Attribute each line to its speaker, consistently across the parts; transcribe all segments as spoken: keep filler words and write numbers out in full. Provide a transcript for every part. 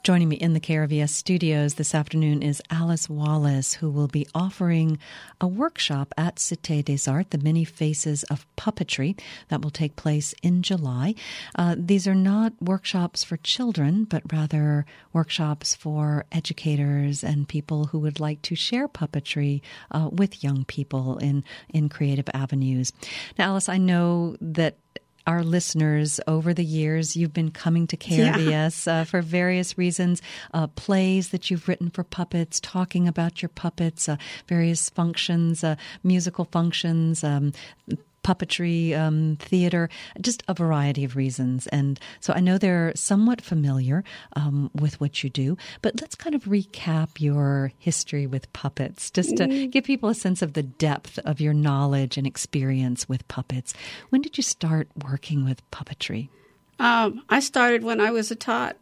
Speaker 1: Joining me in the K R V S studios this afternoon is Alice Wallace, who will be offering a workshop at Cité des Arts, The Many Faces of Puppetry, that will take place in July. Uh, these are not workshops for children, but rather workshops for educators and people who would like to share puppetry uh, with young people in, in creative avenues. Now, Alice, I know that our listeners, over the years, you've been coming to K R V S yeah. uh, for various reasons, uh, plays that you've written for puppets, talking about your puppets, uh, various functions, uh, musical functions, um, puppetry, um, theater, just a variety of reasons. And so I know they're somewhat familiar um, with what you do, but let's kind of recap your history with puppets, just to mm. give people a sense of the depth of your knowledge and experience with puppets. When did you start working with puppetry?
Speaker 2: Um, I started when I was a tot.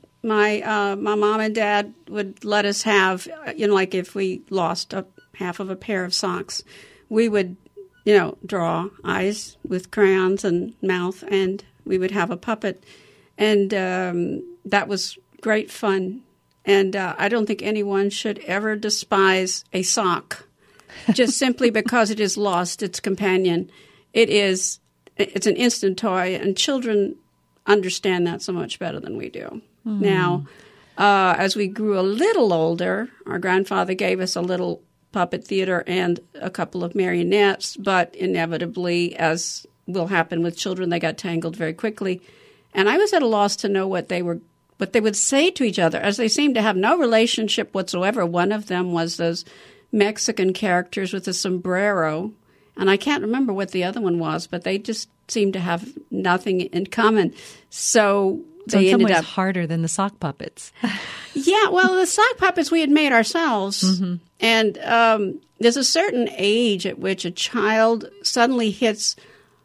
Speaker 2: My uh, my mom and dad would let us have, you know, like if we lost a half of a pair of socks, we would you know, draw eyes with crayons and mouth, and we would have a puppet. And um, that was great fun. And uh, I don't think anyone should ever despise a sock just simply because it has lost its companion. It is, it's an instant toy, and children understand that so much better than we do. Mm. Now, uh, as we grew a little older, our grandfather gave us a little puppet theater and a couple of marionettes, but inevitably, as will happen with children, they got tangled very quickly. And I was at a loss to know what they were, what they would say to each other, as they seemed to have no relationship whatsoever. One of them was those Mexican characters with a sombrero, and I can't remember what the other one was, but they just seemed to have nothing in common. So
Speaker 1: So
Speaker 2: they
Speaker 1: in some
Speaker 2: ended
Speaker 1: ways
Speaker 2: up
Speaker 1: harder than the sock puppets.
Speaker 2: Yeah, well, the sock puppets we had made ourselves. Mm-hmm. And um, there's a certain age at which a child suddenly hits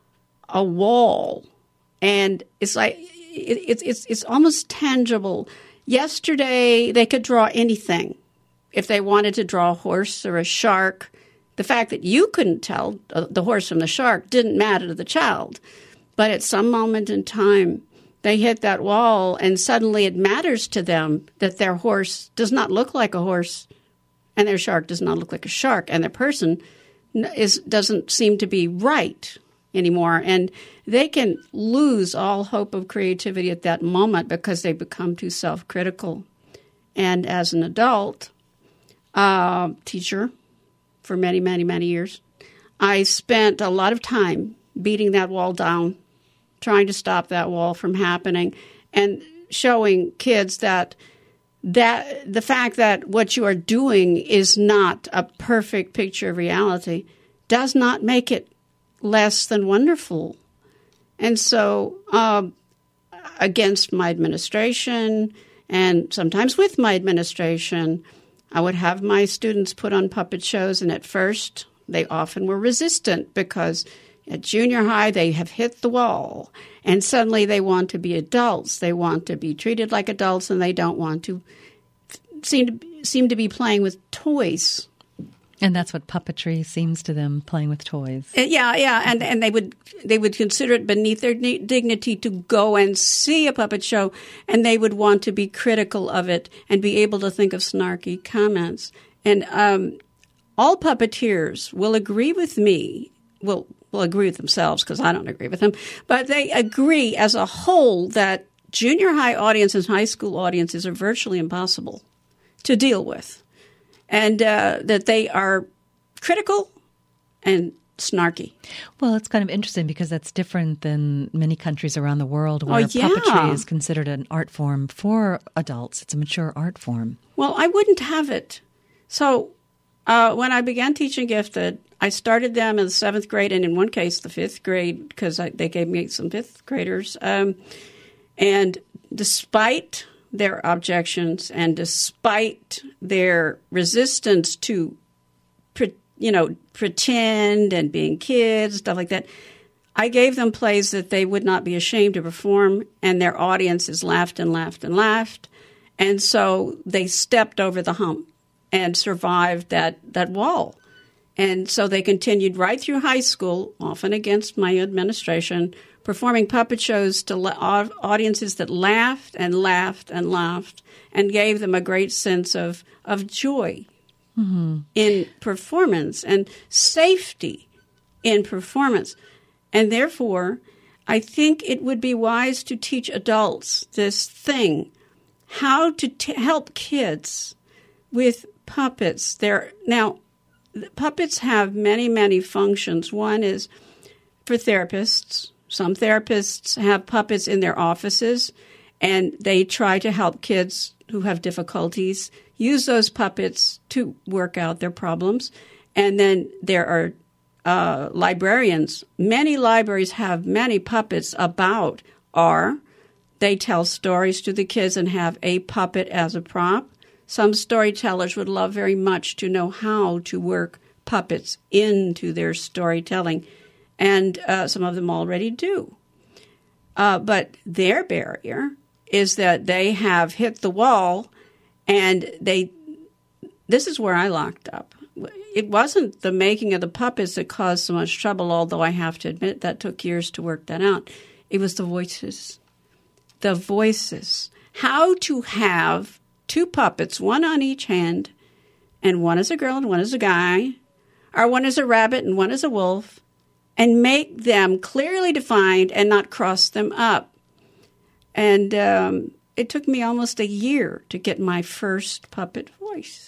Speaker 2: a wall, and it's like it, it's it's it's almost tangible. Yesterday, they could draw anything. If they wanted to draw a horse or a shark, the fact that you couldn't tell the horse from the shark didn't matter to the child. But at some moment in time, they hit that wall, and suddenly it matters to them that their horse does not look like a horse, and their shark does not look like a shark, and their person is doesn't seem to be right anymore. And they can lose all hope of creativity at that moment because they become too self-critical. And as an adult uh, teacher for many, many, many years, I spent a lot of time beating that wall down, trying to stop that wall from happening, and showing kids that that the fact that what you are doing is not a perfect picture of reality does not make it less than wonderful. And so um, against my administration, and sometimes with my administration, I would have my students put on puppet shows, and at first they often were resistant because at junior high, they have hit the wall, and suddenly they want to be adults. They want to be treated like adults, and they don't want to seem to, seem to be playing with toys.
Speaker 1: And that's what puppetry seems to them, playing with toys.
Speaker 2: Uh, yeah, yeah, and and they would they would consider it beneath their dignity to go and see a puppet show, and they would want to be critical of it and be able to think of snarky comments. And um, all puppeteers will agree with me. Will will agree with themselves, because I don't agree with them, but they agree as a whole that junior high audiences and high school audiences are virtually impossible to deal with, and uh, that they are critical and snarky.
Speaker 1: Well, it's kind of interesting because that's different than many countries around the world where
Speaker 2: oh, yeah.
Speaker 1: puppetry is considered an art form for adults. It's a mature art form.
Speaker 2: Well, I wouldn't have it. So uh, when I began teaching gifted, I started them in the seventh grade, and in one case, the fifth grade, because they gave me some fifth graders. Um, and despite their objections and despite their resistance to, pre- you know, pretend and being kids, stuff like that, I gave them plays that they would not be ashamed to perform, and their audiences laughed and laughed and laughed. And so they stepped over the hump and survived that, that wall. And so they continued right through high school, often against my administration, performing puppet shows to la- audiences that laughed and laughed and laughed and gave them a great sense of, of joy mm-hmm. in performance and safety in performance. And therefore, I think it would be wise to teach adults this thing, how to t- help kids with puppets. They're, now, puppets have many, many functions. One is for therapists. Some therapists have puppets in their offices, and they try to help kids who have difficulties use those puppets to work out their problems. And then there are uh, librarians. Many libraries have many puppets about, or they tell stories to the kids and have a puppet as a prop. Some storytellers would love very much to know how to work puppets into their storytelling, and uh, some of them already do. Uh, but their barrier is that they have hit the wall, and they. This is where I locked up. It wasn't the making of the puppets that caused so much trouble, although I have to admit that took years to work that out. It was the voices. The voices. How to have two puppets, one on each hand, and one is a girl and one is a guy, or one is a rabbit and one is a wolf, and make them clearly defined and not cross them up. And um, it took me almost a year to get my first puppet voice.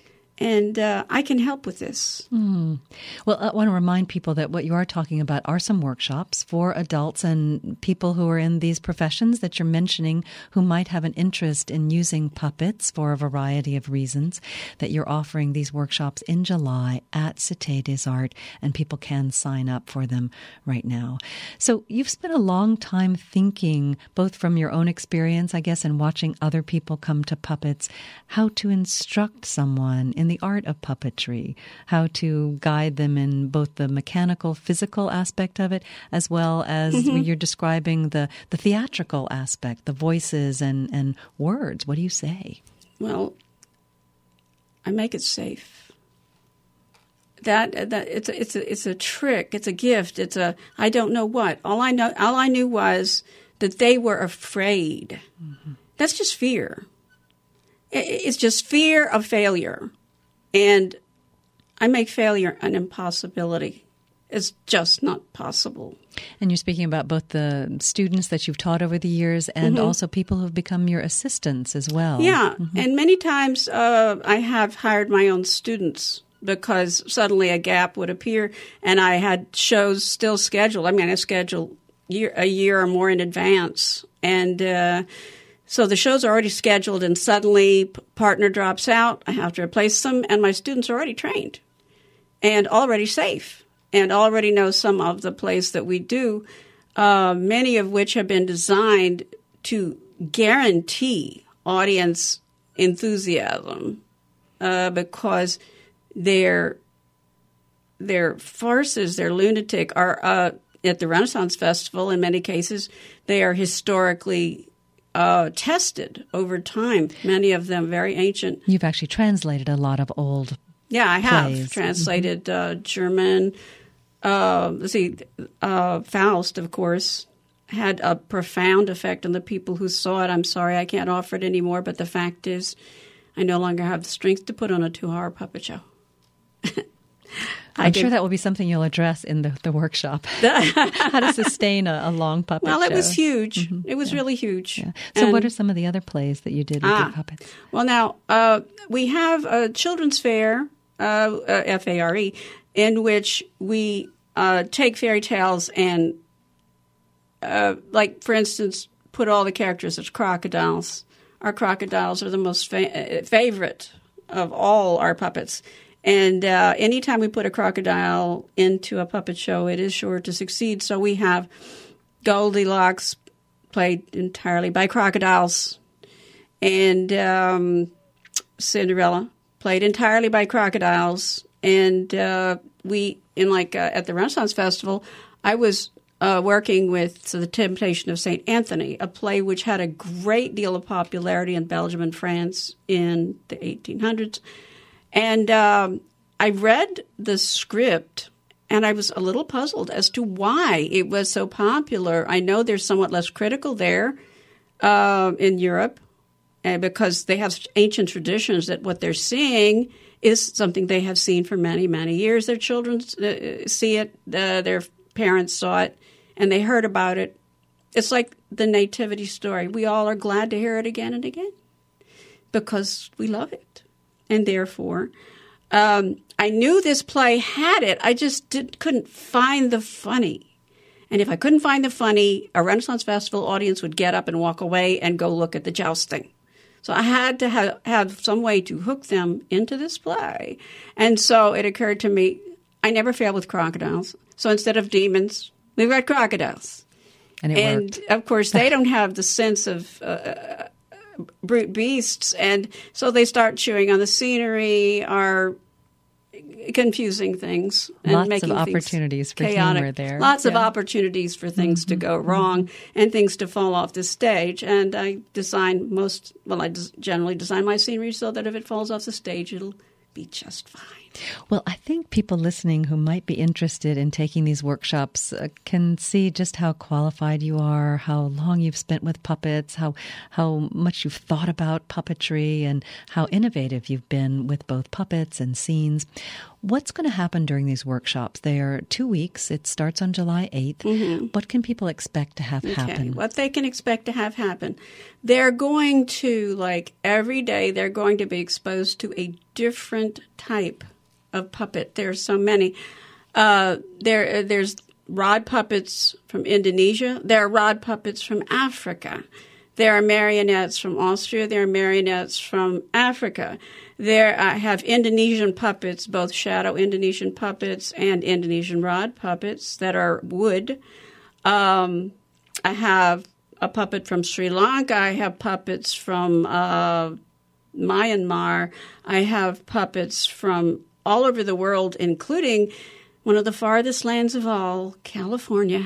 Speaker 2: And uh, I can help with this.
Speaker 1: Mm. Well, I want to remind people that what you are talking about are some workshops for adults and people who are in these professions that you're mentioning who might have an interest in using puppets for a variety of reasons, that you're offering these workshops in July at Cité des Arts, and people can sign up for them right now. So you've spent a long time thinking, both from your own experience, I guess, and watching other people come to puppets, how to instruct someone in the art of puppetry, how to guide them in both the mechanical, physical aspect of it, as well as mm-hmm. you're describing the, the theatrical aspect, the voices and, and words. What do you say?
Speaker 2: Well, I make it safe. That that it's a, it's a, it's a trick. It's a gift. It's a I don't know what. All I know, all I knew was that they were afraid. Mm-hmm. That's just fear. It's just fear of failure. And I make failure an impossibility. It's just not possible.
Speaker 1: And you're speaking about both the students that you've taught over the years and mm-hmm. also people who have become your assistants as well.
Speaker 2: Yeah,
Speaker 1: mm-hmm.
Speaker 2: and many times uh, I have hired my own students because suddenly a gap would appear and I had shows still scheduled. I mean, I scheduled year, a year or more in advance. And uh So the shows are already scheduled, and suddenly partner drops out. I have to replace them, and my students are already trained and already safe and already know some of the plays that we do, uh, many of which have been designed to guarantee audience enthusiasm uh, because they're, they're farces, they're lunatic, are uh, at the Renaissance Festival, in many cases, they are historically Uh, tested over time, many of them very ancient.
Speaker 1: You've actually translated a lot of old
Speaker 2: Yeah, I have
Speaker 1: plays.
Speaker 2: translated uh, German. Uh, let's see, uh, Faust, of course, had a profound effect on the people who saw it. I'm sorry I can't offer it anymore, but the fact is I no longer have the strength to put on a two-hour puppet show.
Speaker 1: I'm sure that will be something you'll address in the, the workshop. How to sustain a, a long puppet
Speaker 2: well,
Speaker 1: show.
Speaker 2: Well, it was huge. Mm-hmm. It was
Speaker 1: yeah.
Speaker 2: really huge.
Speaker 1: Yeah. So and, what are some of the other plays that you did with
Speaker 2: ah,
Speaker 1: your puppets?
Speaker 2: Well, now, uh, we have a children's fair, uh, uh, F A R E, in which we uh, take fairy tales and, uh, like, for instance, put all the characters as crocodiles. Our crocodiles are the most fa- favorite of all our puppets. And uh, anytime we put a crocodile into a puppet show, it is sure to succeed. So we have Goldilocks played entirely by crocodiles, and um, Cinderella played entirely by crocodiles. And uh, we, in like uh, at the Renaissance Festival, I was uh, working with so The Temptation of Saint Anthony, a play which had a great deal of popularity in Belgium and France in the eighteen hundreds. And um, I read the script, And I was a little puzzled as to why it was so popular. I know they're somewhat less critical there uh, in Europe uh, because they have ancient traditions that what they're seeing is something they have seen for many, many years. Their children uh, see it, uh, their parents saw it, and they heard about it. It's like the nativity story. We all are glad to hear it again and again because we love it. And therefore, um, I knew this play had it. I just did, couldn't find the funny. And if I couldn't find the funny, a Renaissance Festival audience would get up and walk away and go look at the jousting. So I had to have, have some way to hook them into this play. And so it occurred to me, I never fail with crocodiles. So instead of demons, we've got crocodiles.
Speaker 1: And, it
Speaker 2: and
Speaker 1: worked.
Speaker 2: Of course, they don't have the sense of uh, brute beasts. And so they start chewing on the scenery, are confusing things and
Speaker 1: Lots
Speaker 2: making
Speaker 1: of opportunities for
Speaker 2: chaotic.
Speaker 1: humor there.
Speaker 2: Lots
Speaker 1: yeah.
Speaker 2: of opportunities for things
Speaker 1: mm-hmm.
Speaker 2: to go wrong mm-hmm. and things to fall off the stage. And I design most, well, I des- generally design my scenery so that if it falls off the stage, it'll be just fine.
Speaker 1: Well, I think people listening who might be interested in taking these workshops uh, can see just how qualified you are, how long you've spent with puppets, how how much you've thought about puppetry, and how innovative you've been with both puppets and scenes. What's going to happen during these workshops? They are two weeks. It starts on July eighth. Mm-hmm. What can people expect to have
Speaker 2: okay.
Speaker 1: happen?
Speaker 2: What they can expect to have happen. They're going to, like every day, they're going to be exposed to a different type of puppet. There's so many. Uh, there, there's rod puppets from Indonesia. There are rod puppets from Africa. There are marionettes from Austria. There are marionettes from Africa. There I have Indonesian puppets, both shadow Indonesian puppets and Indonesian rod puppets that are wood. Um, I have a puppet from Sri Lanka. I have puppets from uh, Myanmar. I have puppets from all over the world, including one of the farthest lands of all, California.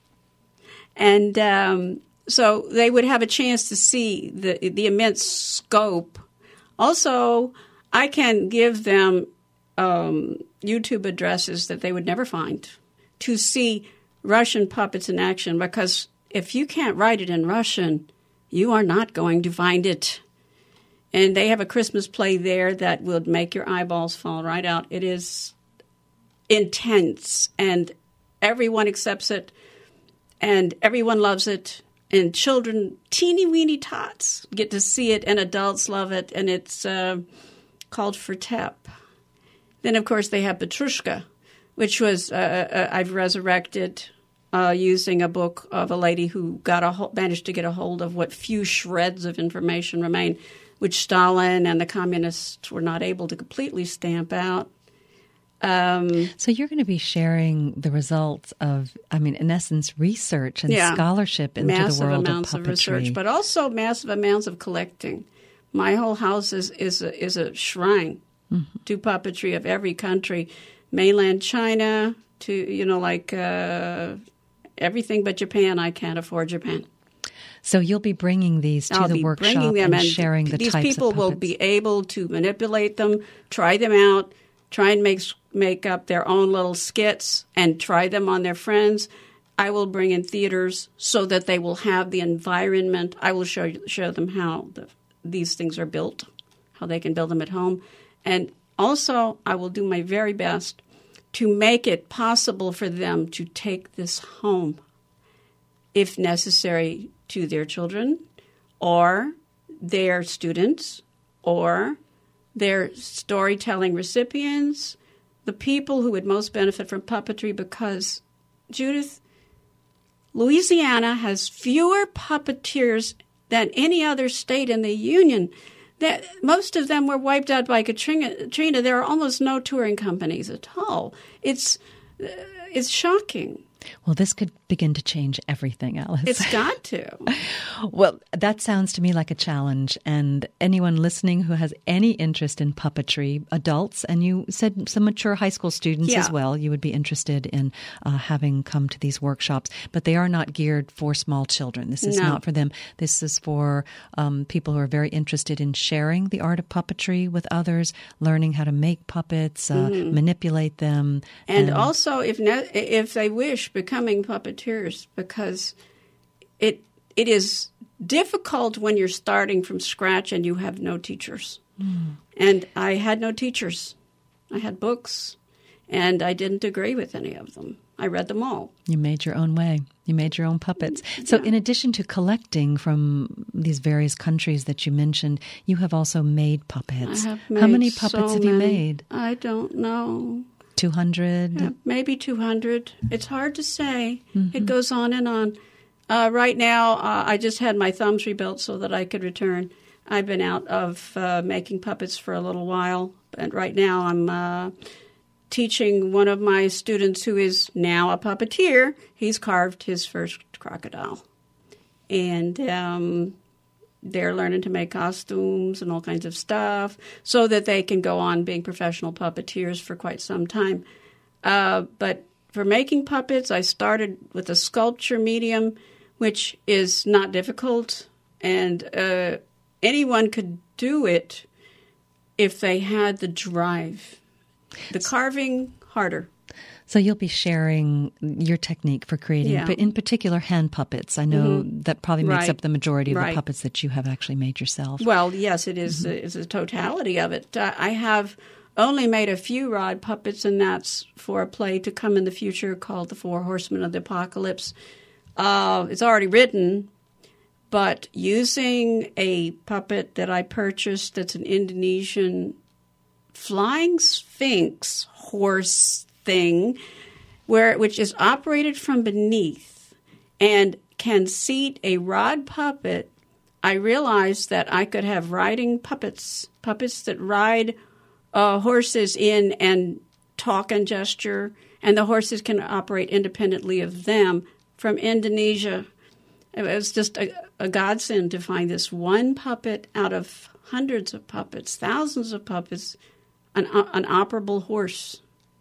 Speaker 2: And um, so they would have a chance to see the the immense scope. Also, I can give them um, YouTube addresses that they would never find to see Russian puppets in action, because if you can't write it in Russian, you are not going to find it. And they have a Christmas play there that will make your eyeballs fall right out. It is intense, and everyone accepts it, and everyone loves it. And children, teeny-weeny tots, get to see it, and adults love it, and it's uh, called Vertep. Then, of course, they have Petrushka, which was uh, uh, I've resurrected uh, using a book of a lady who got a managed to get a hold of what few shreds of information remain, which Stalin and the communists were not able to completely stamp out. Um,
Speaker 1: so you're going to be sharing the results of, I mean, in essence, research and
Speaker 2: yeah,
Speaker 1: scholarship into
Speaker 2: massive
Speaker 1: the world
Speaker 2: amounts
Speaker 1: of puppetry.
Speaker 2: of research, but also massive amounts of collecting. My whole house is is a, is a shrine mm-hmm. to puppetry of every country, mainland China to, you know, like uh, everything but Japan. I can't afford Japan.
Speaker 1: So you'll be bringing these to
Speaker 2: I'll
Speaker 1: the
Speaker 2: be
Speaker 1: workshop
Speaker 2: bringing them,
Speaker 1: and,
Speaker 2: and
Speaker 1: sharing the
Speaker 2: these
Speaker 1: types
Speaker 2: people
Speaker 1: of puppets.
Speaker 2: will be able to manipulate them, try them out, try and make make up their own little skits and try them on their friends. I will bring in theaters so that they will have the environment. I will show show them how the, these things are built, how they can build them at home. And also, I will do my very best to make it possible for them to take this home, if necessary, to their children or their students or their storytelling recipients, the people who would most benefit from puppetry, because, Judith, Louisiana has fewer puppeteers than any other state in the Union. That most of them were wiped out by Katrina. Katrina. There are almost no touring companies at all. It's uh, it's shocking.
Speaker 1: Well, this could begin to change everything, Alice.
Speaker 2: It's got to.
Speaker 1: Well, that sounds to me like a challenge. And anyone listening who has any interest in puppetry, adults, and you said some mature high school students
Speaker 2: yeah.
Speaker 1: as well, you would be interested in uh, having come to these workshops. But they are not geared for small children. This is
Speaker 2: no.
Speaker 1: not for them. This is for um, people who are very interested in sharing the art of puppetry with others, learning how to make puppets, uh, mm-hmm. manipulate them.
Speaker 2: And, and also, if ne- if they wish, becoming puppeteers, because it it is difficult when you're starting from scratch and you have no teachers. Mm. And I had no teachers. I had books, and I didn't agree with any of them. I read them all.
Speaker 1: You made your own way. You made your own puppets. So
Speaker 2: yeah.
Speaker 1: in addition to collecting from these various countries that you mentioned, you have also made puppets.
Speaker 2: I have made
Speaker 1: How many puppets
Speaker 2: so
Speaker 1: have you
Speaker 2: many.
Speaker 1: made?
Speaker 2: I don't know.
Speaker 1: two hundred?
Speaker 2: Yeah, maybe two hundred. It's hard to say.
Speaker 1: Mm-hmm.
Speaker 2: It goes on and on. Uh, right now, uh, I just had my thumbs rebuilt so that I could return. I've been out of uh, making puppets for a little while, and right now I'm uh, teaching one of my students who is now a puppeteer. He's carved his first crocodile, and um, they're learning to make costumes and all kinds of stuff so that they can go on being professional puppeteers for quite some time. Uh, but for making puppets, I started with a sculpture medium, which is not difficult, and uh, anyone could do it if they had the drive. The carving, harder.
Speaker 1: So you'll be sharing your technique for creating,
Speaker 2: yeah.
Speaker 1: but in particular, hand puppets. I know
Speaker 2: mm-hmm.
Speaker 1: that probably makes
Speaker 2: right.
Speaker 1: up the majority of
Speaker 2: right.
Speaker 1: the puppets that you have actually made yourself.
Speaker 2: Well, yes, it is.
Speaker 1: Mm-hmm.
Speaker 2: It's a totality of it. Uh, I have only made a few rod puppets, and that's for a play to come in the future called The Four Horsemen of the Apocalypse. Uh, it's already written, but using a puppet that I purchased that's an Indonesian flying sphinx horse thing, where which is operated from beneath and can seat a rod puppet, I realized that I could have riding puppets, puppets that ride uh, horses in and talk and gesture, and the horses can operate independently of them from Indonesia. It was just a, a godsend to find this one puppet out of hundreds of puppets, thousands of puppets, an, an operable horse.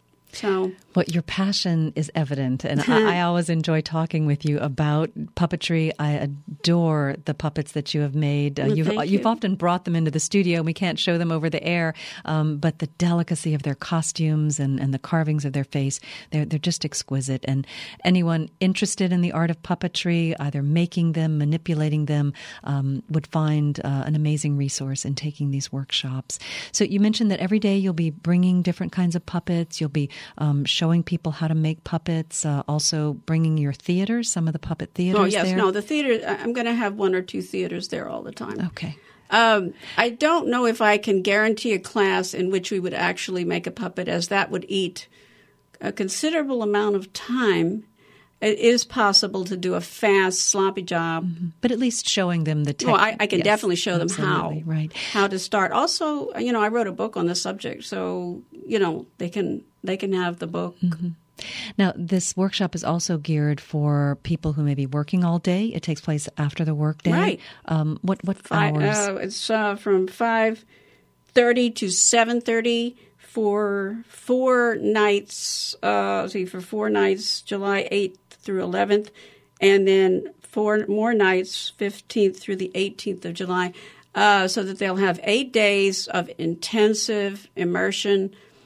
Speaker 2: So,
Speaker 1: well, your passion is evident, and I, I always enjoy talking with you about puppetry. I adore the puppets that you have made. Uh,
Speaker 2: well,
Speaker 1: you've
Speaker 2: thank
Speaker 1: you've
Speaker 2: you.
Speaker 1: often brought them into the studio. We can't show them over the air, um, but the delicacy of their costumes and, and the carvings of their face, they're they're just exquisite. And anyone interested in the art of puppetry, either making them, manipulating them, um, would find uh, an amazing resource in taking these workshops. So you mentioned that every day you'll be bringing different kinds of puppets. You'll be Um, showing people how to make puppets, uh, also bringing your theaters, some of the puppet theaters
Speaker 2: Oh, yes.
Speaker 1: there?
Speaker 2: No, the theater, I'm going to have one or two theaters there all the time.
Speaker 1: Okay.
Speaker 2: Um, I don't know if I can guarantee a class in which we would actually make a puppet, as that would eat a considerable amount of time. It is possible to do a fast, sloppy job.
Speaker 1: Mm-hmm. But at least showing them the technique.
Speaker 2: Well, I, I can
Speaker 1: yes,
Speaker 2: definitely show them how,
Speaker 1: right.
Speaker 2: how to start. Also, you know, I wrote a book on the subject, so, you know, they can they can have the book.
Speaker 1: Mm-hmm. Now, this workshop is also geared for people who may be working all day. It takes place after the workday.
Speaker 2: Right.
Speaker 1: Um, what what
Speaker 2: Five,
Speaker 1: hours?
Speaker 2: uh, it's uh, from five thirty to seven thirty for four nights. Uh, see, for four nights, July eighth through eleventh, and then four more nights, fifteenth through the eighteenth of July, uh, so that they'll have eight days of intensive immersion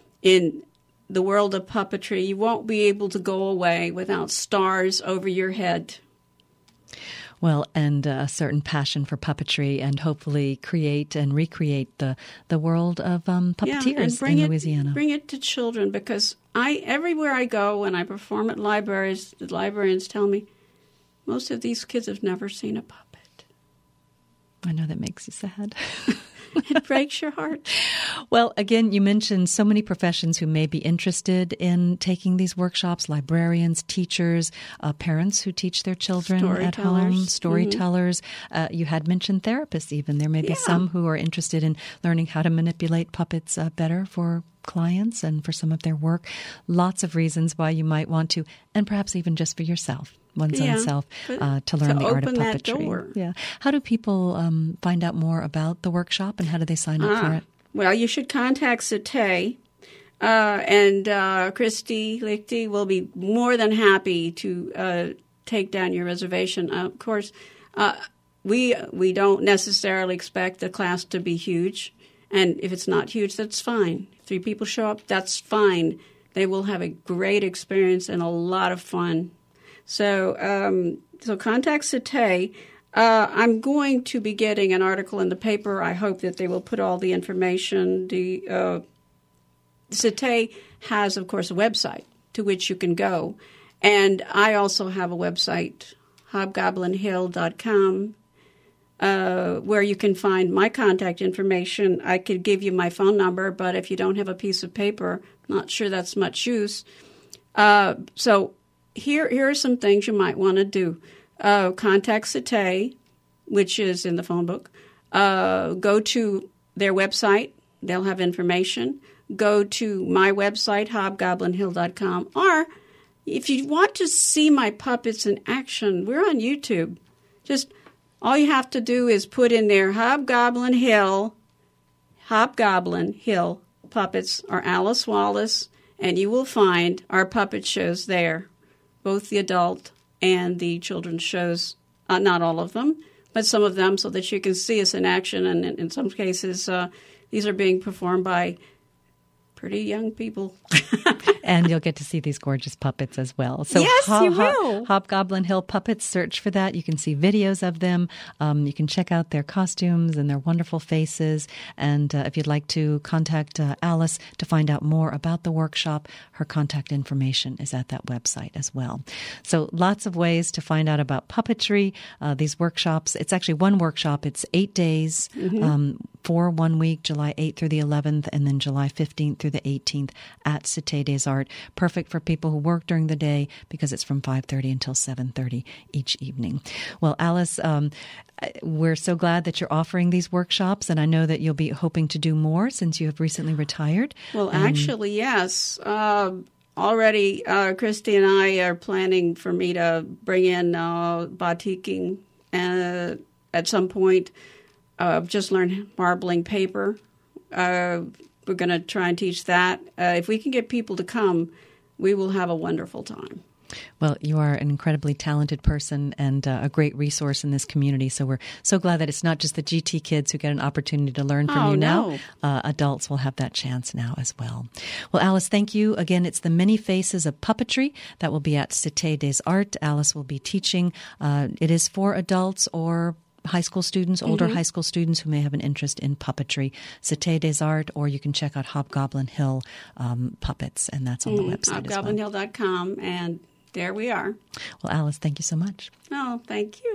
Speaker 2: in the world of puppetry. You won't be able to go away without stars over your head.
Speaker 1: Well, and a certain passion for puppetry, and hopefully create and recreate the, the world of um, puppeteers
Speaker 2: yeah, and bring
Speaker 1: in
Speaker 2: it,
Speaker 1: Louisiana.
Speaker 2: Bring it to children, because I everywhere I go when I perform at libraries, the librarians tell me most of these kids have never seen a puppet.
Speaker 1: I know that makes you sad.
Speaker 2: It breaks your heart.
Speaker 1: Well, again, you mentioned so many professions who may be interested in taking these workshops: librarians, teachers, uh, parents who teach their children at home, storytellers. Mm-hmm. Uh, you had mentioned therapists even. There may be
Speaker 2: yeah.
Speaker 1: some who are interested in learning how to manipulate puppets uh, better for clients and for some of their work. Lots of reasons why you might want to, and perhaps even just for yourself, one's
Speaker 2: yeah,
Speaker 1: own self, uh, to learn
Speaker 2: to
Speaker 1: the art of
Speaker 2: open that
Speaker 1: puppetry.
Speaker 2: door.
Speaker 1: Yeah. How do people um, find out more about the workshop, and how do they sign up
Speaker 2: ah,
Speaker 1: for it?
Speaker 2: Well, you should contact Cité, uh, and uh, Christy Lichty will be more than happy to uh, take down your reservation. Uh, of course, uh, we we don't necessarily expect the class to be huge, and if it's not huge, that's fine. If three people show up, that's fine. They will have a great experience and a lot of fun. So, um, so contact Cité. Uh, I'm going to be getting an article in the paper. I hope that they will put all the information. The uh, Cité has, of course, a website to which you can go. And I also have a website, hobgoblin hill dot com, uh, where you can find my contact information. I could give you my phone number, but if you don't have a piece of paper, not sure that's much use. Uh, so here, here are some things you might want to do. Uh, contact Cité, which is in the phone book. Uh, go to their website. They'll have information. Go to my website, hobgoblin hill dot com. Or if you want to see my puppets in action, we're on YouTube. Just all you have to do is put in there Hobgoblin Hill, Hobgoblin Hill puppets or Alice Wallace, and you will find our puppet shows there, both the adult and the children's shows, uh, not all of them, but some of them, so that you can see us in action. And in, in some cases, uh, these are being performed by pretty young people.
Speaker 1: And you'll get to see these gorgeous puppets as well. So
Speaker 2: yes,
Speaker 1: Ho-
Speaker 2: you
Speaker 1: Ho-
Speaker 2: will.
Speaker 1: Hobgoblin Hill Puppets, search for that. You can see videos of them. Um, you can check out their costumes and their wonderful faces. And uh, if you'd like to contact uh, Alice to find out more about the workshop, her contact information is at that website as well. So lots of ways to find out about puppetry, uh, these workshops. It's actually one workshop. It's eight days mm-hmm. um, for one week, July eighth through the eleventh, and then July fifteenth through the eighteenth at Cité des Arts. Perfect for people who work during the day because it's from five thirty until seven thirty each evening. Well, Alice, um, we're so glad that you're offering these workshops, and I know that you'll be hoping to do more since you have recently retired.
Speaker 2: Well,
Speaker 1: um,
Speaker 2: actually, yes. Uh, already, uh, Christy and I are planning for me to bring in uh, batiking uh, at some point. Uh, just learn marbling paper. Uh, we're going to try and teach that. Uh, if we can get people to come, we will have a wonderful time.
Speaker 1: Well, you are an incredibly talented person and uh, a great resource in this community. So we're so glad that it's not just the G T kids who get an opportunity to learn from
Speaker 2: oh,
Speaker 1: you
Speaker 2: no.
Speaker 1: now. Uh, adults will have that chance now as well. Well, Alice, thank you. Again, it's the Many Faces of Puppetry that will be at Cité des Arts. Alice will be teaching. Uh, it is for adults or high school students, older mm-hmm. high school students who may have an interest in puppetry. Cité des Arts, or you can check out Hobgoblin Hill um, Puppets, and that's on mm, the website
Speaker 2: hobgoblin hill dot com,
Speaker 1: as well.
Speaker 2: And there we are.
Speaker 1: Well, Alice, thank you so much.
Speaker 2: Oh, thank you.